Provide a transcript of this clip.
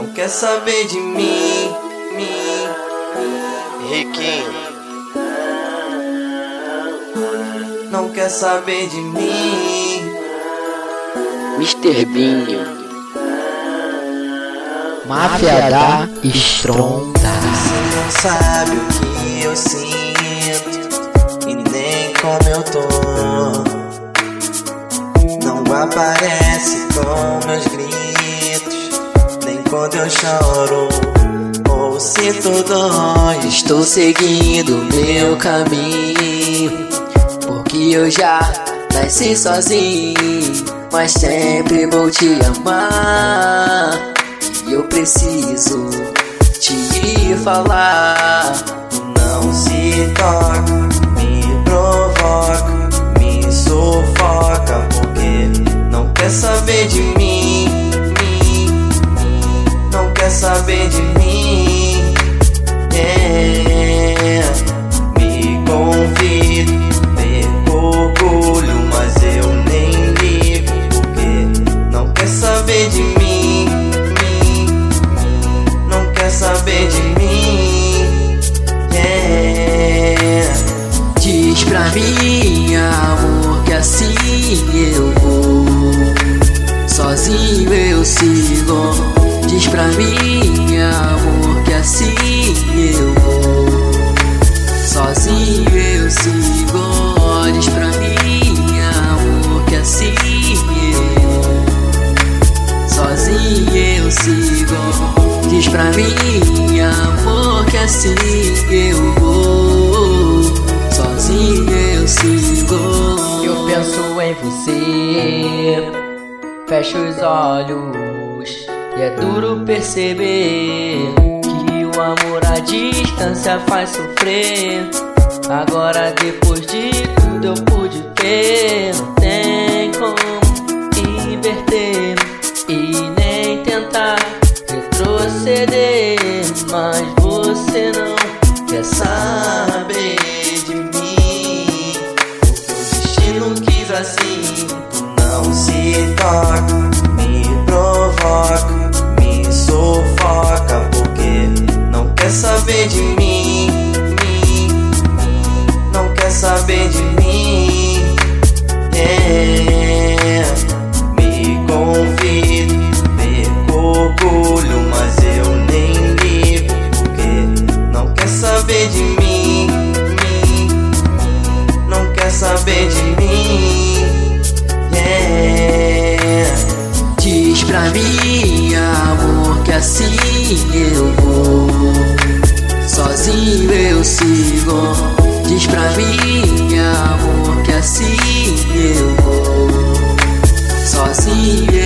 quer saber de mim, Riquinho, não quer saber de mim. Mr. Binho, Máfia da Estronda. Você não sabe o que eu sinto e nem como eu tô. Não aparece com meus gritos, nem quando eu choro ou sinto dor. Estou seguindo meu caminho, porque eu já nasci sozinho, mas sempre vou te amar. E eu preciso te falar. Não se toca, me provoca, me sufoca, porque não quer saber de mim, não quer saber de mim. Me convido, perco orgulho, mas eu nem ligo, porque não quer saber de mim, não quer saber de mim. Diz pra mim, amor, que assim eu vou, sozinho eu sigo. Diz pra mim, amor, que assim eu vou, sozinho eu sigo. Diz pra mim, amor, que assim eu vou, sozinho eu sigo. Diz pra mim, amor, que assim eu vou, sozinho eu sigo. Eu penso em você, fecho os olhos e é duro perceber que o amor à distância faz sofrer. Agora depois de tudo eu pude ver, não tem como inverter e nem tentar retroceder. Mas você não quer saber De mim, porque o destino quis assim. Tu não se toca, me provoca, me sufoca, porque não quer saber de mim, não quer saber de mim. Me convido, perco orgulho, mas eu nem ligo, porque não quer saber de mim, não quer saber de mim. Diz pra mim, amor, que assim eu vou, sozinho eu sigo. Diz pra mim, amor, que assim eu vou, sozinho